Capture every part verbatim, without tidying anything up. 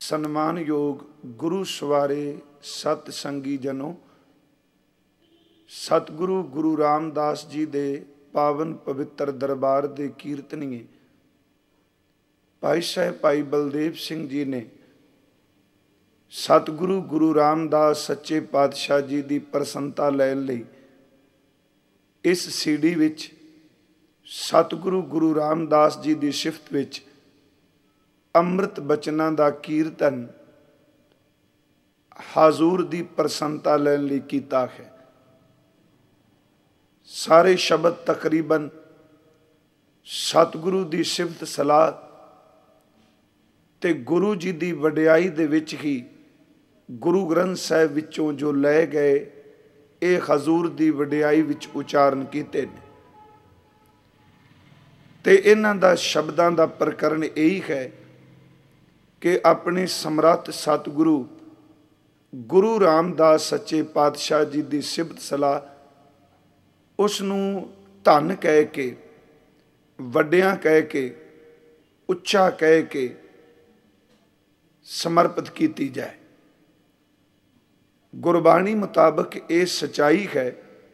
ਸਨਮਾਨਯੋਗ ਗੁਰੂ ਸਵਾਰੇ ਸਤ ਸੰਗੀ ਜਨੋ, ਸਤਿਗੁਰੂ ਗੁਰੂ ਰਾਮਦਾਸ ਜੀ ਦੇ ਪਾਵਨ ਪਵਿੱਤਰ ਦਰਬਾਰ ਦੇ ਕੀਰਤਨੀਏ ਭਾਈ ਸਾਹਿਬ ਭਾਈ ਬਲਦੇਵ ਸਿੰਘ ਜੀ ਨੇ ਸਤਿਗੁਰੂ ਗੁਰੂ ਰਾਮਦਾਸ ਸੱਚੇ ਪਾਤਸ਼ਾਹ ਜੀ ਦੀ ਪ੍ਰਸੰਨਤਾ ਲੈਣ ਲਈ ਇਸ ਸੀਡੀ ਵਿੱਚ ਸਤਿਗੁਰੂ ਗੁਰੂ ਰਾਮਦਾਸ ਜੀ ਦੀ ਸਿਫਤ ਵਿੱਚ ਅੰਮ੍ਰਿਤ ਬਚਨਾਂ ਦਾ ਕੀਰਤਨ ਹਾਜ਼ੂਰ ਦੀ ਪ੍ਰਸੰਨਤਾ ਲੈਣ ਲਈ ਕੀਤਾ ਹੈ। ਸਾਰੇ ਸ਼ਬਦ ਤਕਰੀਬਨ ਸਤਿਗੁਰੂ ਦੀ ਸਿਫਤ ਸਲਾਹ ਤੇ ਗੁਰੂ ਜੀ ਦੀ ਵਡਿਆਈ ਦੇ ਵਿੱਚ ਹੀ ਗੁਰੂ ਗ੍ਰੰਥ ਸਾਹਿਬ ਵਿੱਚੋਂ ਜੋ ਲੈ ਗਏ ਇਹ ਹਜ਼ੂਰ ਦੀ ਵਡਿਆਈ ਵਿੱਚ ਉਚਾਰਨ ਕੀਤੇ ਨੇ ਤੇ ਇਹਨਾਂ ਦਾ ਸ਼ਬਦਾਂ ਦਾ ਪ੍ਰਕਰਨ ਇਹੀ ਹੈ ਕਿ ਆਪਣੇ ਸਮਰੱਥ ਸਤਿਗੁਰੂ ਗੁਰੂ ਰਾਮਦਾਸ ਸੱਚੇ ਪਾਤਸ਼ਾਹ ਜੀ ਦੀ ਸਿਫਤ ਸਲਾਹ ਉਸ ਨੂੰ ਧੰਨ ਕਹਿ ਕੇ, ਵੱਡਿਆਂ ਕਹਿ ਕੇ, ਉੱਚਾ ਕਹਿ ਕੇ ਸਮਰਪਿਤ ਕੀਤੀ ਜਾਏ। ਗੁਰਬਾਣੀ ਮੁਤਾਬਕ ਇਹ ਸਚਾਈ ਹੈ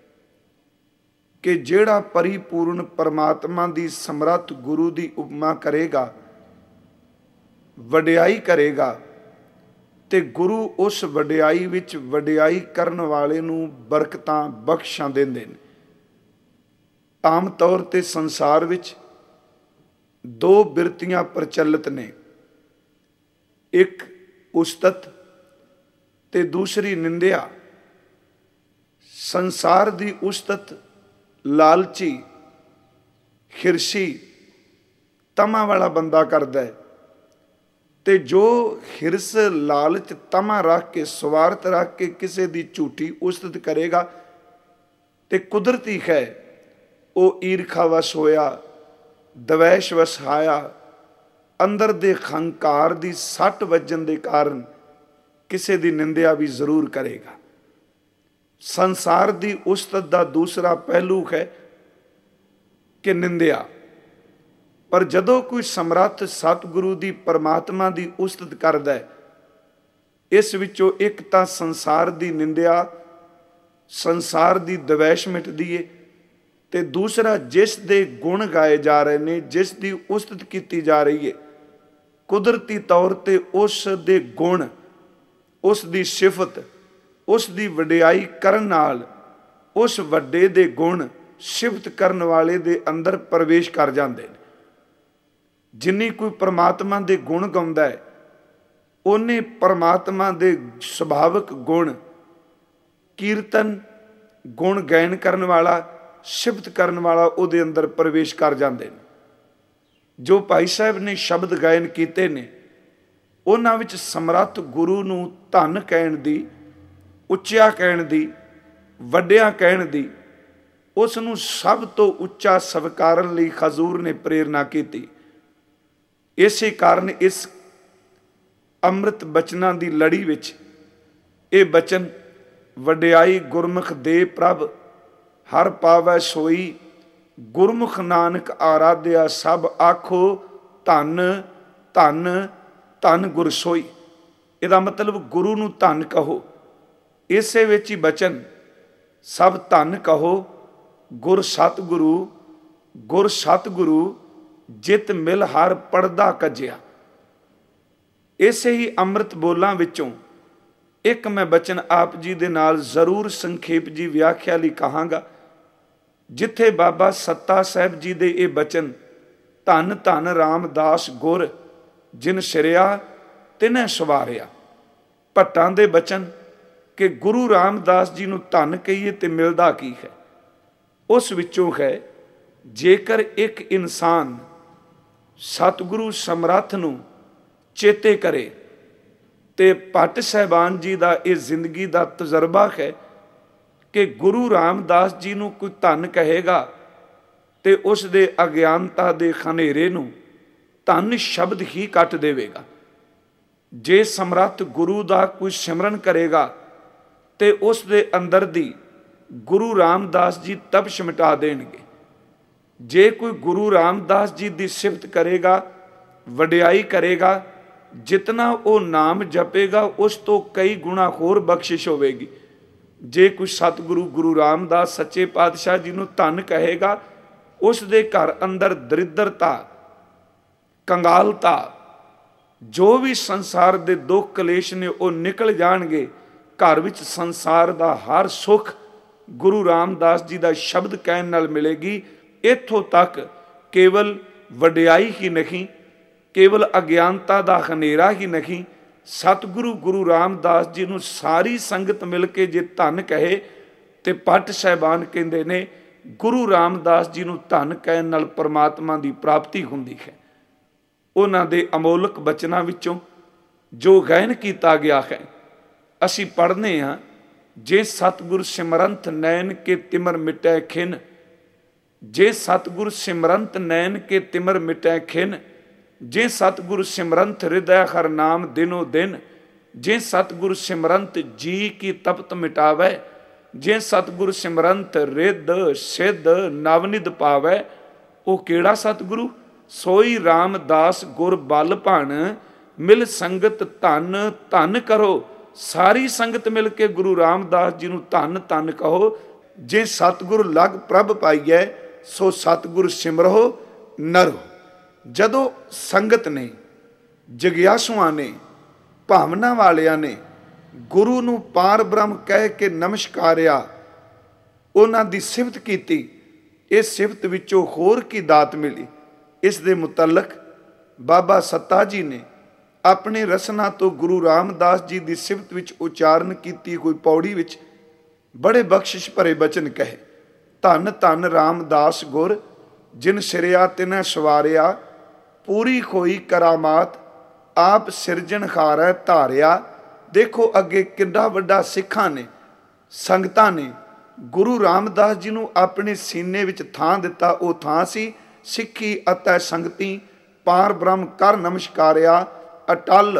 ਕਿ ਜਿਹੜਾ ਪਰਿਪੂਰਨ ਪਰਮਾਤਮਾ ਦੀ ਸਮਰੱਥ ਗੁਰੂ ਦੀ ਉਪਮਾ ਕਰੇਗਾ, ਵਡਿਆਈ ਕਰੇਗਾ ਤੇ ਗੁਰੂ ਉਸ ਵਡਿਆਈ ਵਿੱਚ ਵਡਿਆਈ ਕਰਨ ਵਾਲੇ ਨੂੰ ਬਰਕਤਾਂ ਬਖਸ਼ਾਂ ਦਿੰਦੇ ਨੇ। ਆਮ ਤੌਰ ਤੇ ਸੰਸਾਰ ਵਿੱਚ ਦੋ ਬਿਰਤੀਆਂ ਪ੍ਰਚਲਿਤ ਨੇ, ਇੱਕ ਉਸਤਤ ਤੇ ਦੂਸਰੀ ਨਿੰਦਿਆ। ਸੰਸਾਰ ਦੀ ਉਸਤਤ ਲਾਲਚੀ, ਹਿਰਸੀ, ਤਮਾ ਵਾਲਾ ਬੰਦਾ ਕਰਦਾ ਹੈ ਤੇ ਜੋ ਹਿਰਸ, ਲਾਲਚ, ਤਮਾ ਰੱਖ ਕੇ, ਸਵਾਰਥ ਰੱਖ ਕੇ ਕਿਸੇ ਦੀ ਝੂਠੀ ਉਸਤਤ ਕਰੇਗਾ ਤੇ ਕੁਦਰਤੀ ਹੈ ਉਹ ਈਰਖਾ ਵਸ ਹੋਇਆ, ਦਵੈਸ਼ ਵਸ ਆਇਆ, ਅੰਦਰ ਦੇ ਹੰਕਾਰ ਦੀ ਸੱਟ ਵੱਜਣ ਦੇ ਕਾਰਨ ਕਿਸੇ ਦੀ ਨਿੰਦਿਆ ਵੀ ਜ਼ਰੂਰ ਕਰੇਗਾ। ਸੰਸਾਰ ਦੀ ਉਸਤਤ ਦਾ ਦੂਸਰਾ ਪਹਿਲੂ ਹੈ ਕਿ ਨਿੰਦਿਆ। ਪਰ ਜਦੋਂ ਕੋਈ ਸਮਰੱਥ ਸਤਿਗੁਰੂ ਦੀ ਪਰਮਾਤਮਾ ਦੀ ਉਸਤਤ ਕਰਦਾ ਹੈ, ਇਸ ਵਿੱਚੋਂ ਇੱਕ ਤਾਂ ਸੰਸਾਰ ਦੀ ਨਿੰਦਿਆ, ਸੰਸਾਰ ਦੀ ਦਵੈਸ਼ ਮਿਟਦੀ ਏ ਤੇ ਦੂਸਰਾ ਜਿਸ ਦੇ ਗੁਣ ਗਾਏ ਜਾ ਰਹੇ ਨੇ, ਜਿਸ ਦੀ ਉਸਤਤ ਕੀਤੀ ਜਾ ਰਹੀ ਹੈ, ਕੁਦਰਤੀ ਤੌਰ ਤੇ ਉਸ ਦੇ ਗੁਣ, ਉਸ ਦੀ ਸਿਫਤ, ਉਸ ਦੀ ਵਡਿਆਈ ਕਰਨ ਨਾਲ ਉਸ ਵੱਡੇ ਦੇ ਗੁਣ ਸਿਫਤ ਕਰਨ ਵਾਲੇ ਦੇ ਅੰਦਰ ਪ੍ਰਵੇਸ਼ ਕਰ ਜਾਂਦੇ ਨੇ। ਜਿੰਨੀ ਕੋਈ ਪਰਮਾਤਮਾ ਦੇ ਗੁਣ ਗਾਉਂਦਾ ਹੈ, ਉਹਨੇ ਪਰਮਾਤਮਾ ਦੇ ਸੁਭਾਵਿਕ ਗੁਣ, ਕੀਰਤਨ, ਗੁਣ ਗਾਇਨ ਕਰਨ ਵਾਲਾ, ਸਿਫਤ ਕਰਨ ਵਾਲਾ ਉਹਦੇ ਅੰਦਰ ਪ੍ਰਵੇਸ਼ ਕਰ ਜਾਂਦੇ ਨੇ। ਜੋ ਭਾਈ ਸਾਹਿਬ ਨੇ ਸ਼ਬਦ ਗਾਇਨ ਕੀਤੇ ਨੇ, ਉਹਨਾਂ ਵਿੱਚ ਸਮਰੱਥ ਗੁਰੂ ਨੂੰ ਧੰਨ ਕਹਿਣ ਦੀ, ਉੱਚਾ ਕਹਿਣ ਦੀ, ਵੱਡਿਆਂ ਕਹਿਣ ਦੀ, ਉਸ ਨੂੰ ਸਭ ਤੋਂ ਉੱਚਾ ਸਵੀਕਾਰਨ ਲਈ ਹਜ਼ੂਰ ਨੇ ਪ੍ਰੇਰਨਾ ਕੀਤੀ। ਇਸੇ ਕਾਰਨ ਇਸ ਅੰਮ੍ਰਿਤ ਬਚਨਾਂ ਦੀ ਲੜੀ ਵਿੱਚ ਇਹ ਬਚਨ ਵਡਿਆਈ ਗੁਰਮੁਖ ਦੇ ਪ੍ਰਭ ਹਰ ਪਾਵੈ ਸੋਈ, ਗੁਰਮੁਖ ਨਾਨਕ ਆਰਾਧਿਆ ਸਭ ਆਖੋ ਧੰਨ ਧੰਨ ਧੰਨ ਗੁਰ ਸੋਈ। ਇਹਦਾ ਮਤਲਬ ਗੁਰੂ ਨੂੰ ਧੰਨ ਕਹੋ। ਇਸੇ ਵਿੱਚ ਹੀ ਬਚਨ ਸਭ ਧੰਨ ਕਹੋ, ਗੁਰ ਸਤਿਗੁਰੂ, ਗੁਰ ਸਤਿਗੁਰੂ ਜਿਤ ਮਿਲ ਹਰ ਪੜਦਾ ਕੱਜਿਆ। ਇਸੇ ਹੀ ਅੰਮ੍ਰਿਤ ਬੋਲਾਂ ਵਿੱਚੋਂ ਇੱਕ ਮੈਂ ਬਚਨ ਆਪ ਜੀ ਦੇ ਨਾਲ ਜ਼ਰੂਰ ਸੰਖੇਪ ਜੀ ਵਿਆਖਿਆ ਲਈ ਕਹਾਂਗਾ, ਜਿੱਥੇ ਬਾਬਾ ਸੱਤਾ ਸਾਹਿਬ ਜੀ ਦੇ ਇਹ ਬਚਨ ਧੰਨ ਧੰਨ ਰਾਮਦਾਸ ਗੁਰ ਜਿਨ ਸਿਰਿਆ ਤਿਨੈ ਸਵਾਰਿਆ। ਭੱਟਾਂ ਦੇ ਬਚਨ ਕਿ ਗੁਰੂ ਰਾਮਦਾਸ ਜੀ ਨੂੰ ਧੰਨ ਕਹੀਏ ਤੇ ਮਿਲਦਾ ਕੀ ਹੈ। ਉਸ ਵਿੱਚੋਂ ਹੈ, ਜੇਕਰ ਇੱਕ ਇਨਸਾਨ ਸਤਿਗੁਰੂ ਸਮਰੱਥ ਨੂੰ ਚੇਤੇ ਕਰੇ ਤੇ ਭੱਟ ਸਾਹਿਬਾਨ ਜੀ ਦਾ ਇਹ ਜ਼ਿੰਦਗੀ ਦਾ ਤਜਰਬਾ ਹੈ ਕਿ ਗੁਰੂ ਰਾਮਦਾਸ ਜੀ ਨੂੰ ਕੋਈ ਧੰਨ ਕਹੇਗਾ ਤੇ ਉਸ ਦੇ ਅਗਿਆਨਤਾ ਦੇ ਹਨੇਰੇ ਨੂੰ ਧੰਨ ਸ਼ਬਦ ਹੀ ਕੱਟ ਦੇਵੇਗਾ। ਜੇ ਸਮਰੱਥ ਗੁਰੂ ਦਾ ਕੋਈ ਸਿਮਰਨ ਕਰੇਗਾ ਤੇ ਉਸ ਦੇ ਅੰਦਰ ਦੀ ਗੁਰੂ ਰਾਮਦਾਸ ਜੀ ਤਪਸ਼ ਮਿਟਾ ਦੇਣਗੇ। ਜੇ ਕੋਈ ਗੁਰੂ ਰਾਮਦਾਸ ਜੀ ਦੀ ਸਿਫਤ ਕਰੇਗਾ, ਵਡਿਆਈ ਕਰੇਗਾ जितना वो नाम जपेगा उस तो कई गुणा होर बख्शिश होवेगी। जे कुछ सतगुरु गुरु रामदास सच्चे पातशाह जी नूं धन कहेगा, उस दे घर अंदर दरिद्रता, कंगालता, जो भी संसार दे दुख कलेश ने वो निकल जाणगे। घर विच संसार दा हर सुख गुरु रामदास जी दा शब्द कहण नाल मिलेगी। इत्थों तक केवल वडियाई ही नहीं, केवल अज्ञानता दा हनेरा ही नहीं, सतगुरु गुरु रामदास जी नूं सारी संगत मिल के जे धन कहे ते पट साहिबान कहंदे ने गुरु रामदास जी नूं धन कहण नाल परमात्मा दी प्राप्ति हुंदी है। उन्हां दे अमोलक बचनां विचों जो गायन कीता गया है, असीं पढ़ने हां, जे सतगुर सिमरंत नैन के तिमर मिटै खिन, जे सतगुर सिमरंत नैन के तिमर मिटै खिन, जे सतगुर सिमरंत हृदय हर नाम दिनो दिन, जे सतगुर सिमरंत जी की तपत मिटावै, जे सतगुर सिमरंत रिद सिद्ध नवनिध पावै। वो केड़ा सतगुरु? सोई रामदास गुर बल भण, मिल संगत धन धन करो। सारी संगत मिल के गुरु रामदास जी नूं धन धन कहो। जे सतगुरु लग प्रभ पाईऐ, सो सतगुरु सिमरहो नरो। जदों संगत ने, जगियासुआं ने, भावना वालियां ने गुरु नूं पार ब्रह्म कह के नमस्कारिया, उन्हां दी सिफत कीती, इस सिफत विचों होर की दात मिली। इस दे मुतलक बाबा सत्ता जी ने अपने रसना तो गुरु रामदास जी की सिफत विच उचारण की हुई पौड़ी विच बड़े बख्शिश भरे बचन कहे। धन धन रामदास गुर, जिन सिरिया तिन्हें सवारिया, पूरी होई करामात, आप सिरजनहार है धारिया। देखो अगे किड्डा वड्डा सिखां ने, संगतां ने गुरु रामदास जी नूं अपने सीने विच थां दिता। वो थां सी सिੱਖੀ ਅਤੇ ਸੰਗਤੀ ਪਾਰ ਬ੍ਰਹਮ ਕਰ ਨਮਸਕਾਰਿਆ। ਅਟਲ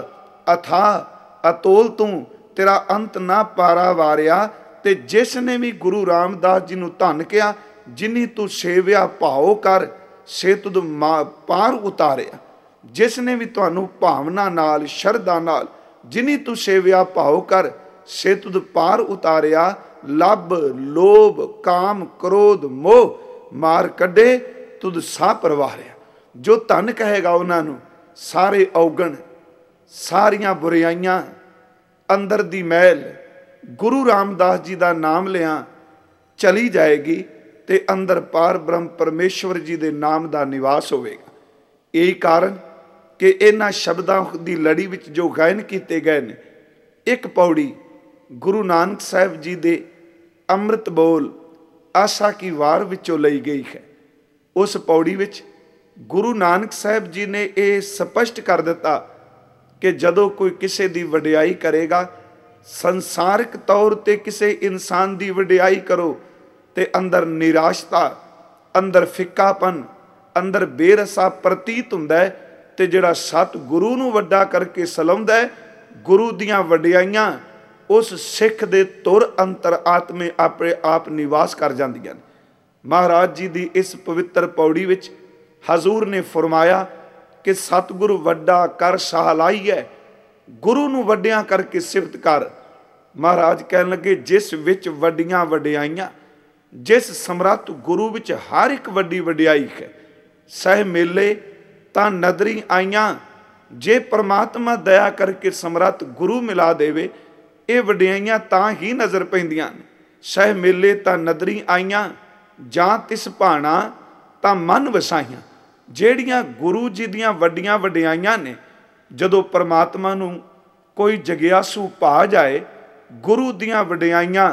ਅਥਾਹ ਅਤੋਲ ਤੂੰ ਤੇਰਾ ਅੰਤ ਨਾ ਪਾਰਾ ਵਾਰਿਆ। ਤੇ ਜਿਸ ਨੇ ਵੀ ਗੁਰੂ ਰਾਮਦਾਸ ਜੀ ਨੂੰ ਧੰਨ ਕਿਹਾ, ਜਿਨੀ ਤੂੰ ਸੇਵਿਆ ਭਾਉ ਕਰ ਸੇ ਤੁਧ ਪਾਰ ਉਤਾਰਿਆ। ਜਿਸ ਨੇ ਵੀ ਤੁਹਾਨੂੰ ਭਾਵਨਾ ਨਾਲ ਸ਼ਰਧਾ ਨਾਲ ਜਿਨੀ ਤੂੰ ਸੇਵਿਆ ਭਾਉ ਕਰ ਸੇ ਤੁਧ ਪਾਰ ਉਤਾਰਿਆ। ਲੱਭ ਲੋਭ ਕਾਮ ਕ੍ਰੋਧ ਮੋਹ ਮਾਰ ਕੱਢੇ तुद सा परवारिया। जो धन कहेगा उन्होंने सारे औगण, सारिया बुराइयां, अंदर दी मैल गुरु रामदास जी का नाम लिया चली जाएगी, ते अंदर पार ब्रह्म परमेश्वर जी के नाम का निवास होगा। यही कारण कि इन्हां शब्दों की लड़ी विच जो गायन किए गए ने, एक पौड़ी गुरु नानक साहब जी के अमृत बोल आशा की वार विचों लई गई है। उस पौड़ी विच गुरु नानक साहब जी ने यह स्पष्ट कर दिता कि जदों कोई किसी की वडियाई करेगा, संसारिक तौर पर किसी इंसान की वडियाई करो तो अंदर निराशता, अंदर फिक्कापन, अंदर बेरसा प्रतीत हुंदा है। ते जिहड़ा सत गुरु नूं वड्डा करके सलाउंदा है, गुरु दीआं वडियाइयां उस सिख दे तुर अंतर आत्मे अपने आप निवास कर जांदियां ने। महाराज जी की इस पवित्र पौड़ी विच हजूर ने फरमाया कि सतगुरु वड्डा कर सहालाई है, गुरु नूं वड्डियां करके सिफत कर। महाराज कहन लगे, जिस विच वड्डियां वडियाइयां, जिस समर्थ गुरु विच हर एक वड्डी वडियाई है। सह मेले तां नदरी आईयां, जे परमात्मा दया करके समर्थ गुरु मिला देवे, ये वडियाइयां तां ही नज़र पैंदियां ने। सह मेले तां नदरी आईयां, जां तिस भाणा तां मन वसाइयां। ਜਿਹੜੀਆਂ गुरु जी ਦੀਆਂ ਵੱਡੀਆਂ ਵਡਿਆਈਆਂ ਨੇ, ਜਦੋਂ परमात्मा ਨੂੰ कोई जगियासू पा जाए, गुरु ਦੀਆਂ ਵਡਿਆਈਆਂ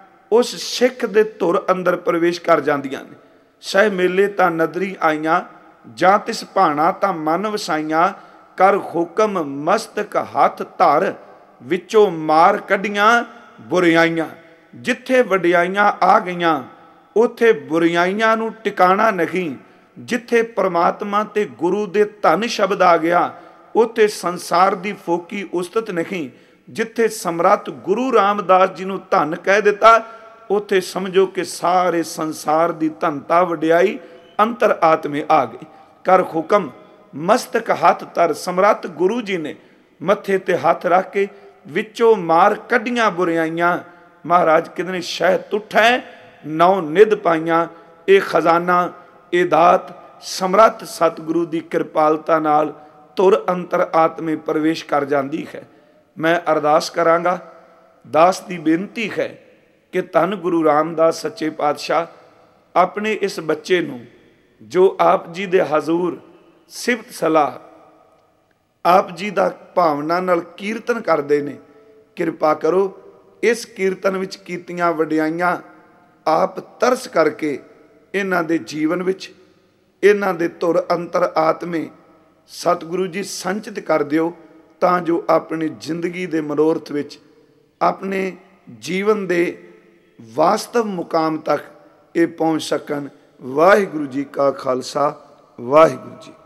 उस सिख दे धुर अंदर प्रवेश कर जांदियां ने। सह मेले तां नदरी आईयां, जां तिस भाणा तां मन वसाइयां, कर हुक्म मस्तक हथ धर, विचों मार कढ़ियां बुराइयां। जिथे वडियाइयां आ गईयां, उत्थे बुराइयां नूं टिकाणा नहीं। जिथे परमात्मा ते गुरु दे धन शब्द आ गया, उत्थे संसार दी फोकी उस्तत नहीं। जिथे समर्थ गुरु रामदास जी नूं धन कह दिता, उत्थे समझो कि सारे संसार दी धनता वडियाई अंतर आत्मे आ गई। कर हुक्म मस्तक हथ तर, समर्थ गुरु जी ने ਮੱਥੇ ਤੇ ਹੱਥ ਰੱਖ ਕੇ ਵਿੱਚੋਂ ਮਾਰ ਕੱਢੀਆਂ ਬੁਰਿਆਈਆਂ। ਮਹਾਰਾਜ ਕਹਿੰਦੇ ਨੇ ਸ਼ਹਿ ਤੁਠੈ ਨੌ ਨਿਧ ਪਾਈਆਂ। ਇਹ ਖਜ਼ਾਨਾ, ਇਹ ਦਾਤ ਸਮਰੱਥ ਸਤਿਗੁਰੂ ਦੀ ਕਿਰਪਾਲਤਾ ਨਾਲ ਧੁਰ ਅੰਤਰ ਆਤਮੇ ਪ੍ਰਵੇਸ਼ ਕਰ ਜਾਂਦੀ ਹੈ। ਮੈਂ ਅਰਦਾਸ ਕਰਾਂਗਾ, ਦਾਸ ਦੀ ਬੇਨਤੀ ਹੈ ਕਿ ਧੰਨ ਗੁਰੂ ਰਾਮਦਾਸ ਸੱਚੇ ਪਾਤਸ਼ਾਹ ਆਪਣੇ ਇਸ ਬੱਚੇ ਨੂੰ ਜੋ ਆਪ ਜੀ ਦੇ ਹਜ਼ੂਰ ਸਿਫਤ ਸਲਾਹ ਆਪ ਜੀ ਦਾ ਭਾਵਨਾ ਨਾਲ ਕੀਰਤਨ ਕਰਦੇ ਨੇ, ਕਿਰਪਾ ਕਰੋ ਇਸ ਕੀਰਤਨ ਵਿੱਚ ਕੀਤੀਆਂ ਵਡਿਆਈਆਂ ਆਪ ਤਰਸ ਕਰਕੇ ਇਹਨਾਂ ਦੇ ਜੀਵਨ ਵਿੱਚ, ਇਹਨਾਂ ਦੇ ਧੁਰ ਅੰਤਰ ਆਤਮੇ ਸਤਿਗੁਰੂ ਜੀ ਸੰਚਿਤ ਕਰ ਦਿਓ, ਤਾਂ ਜੋ ਆਪਣੀ ਜ਼ਿੰਦਗੀ ਦੇ ਮਨੋਰਥ ਵਿੱਚ, ਆਪਣੇ ਜੀਵਨ ਦੇ ਵਾਸਤਵ ਮੁਕਾਮ ਤੱਕ ਇਹ ਪਹੁੰਚ ਸਕਣ। ਵਾਹਿਗੁਰੂ ਜੀ ਕਾ ਖਾਲਸਾ, ਵਾਹਿਗੁਰੂ ਜੀ।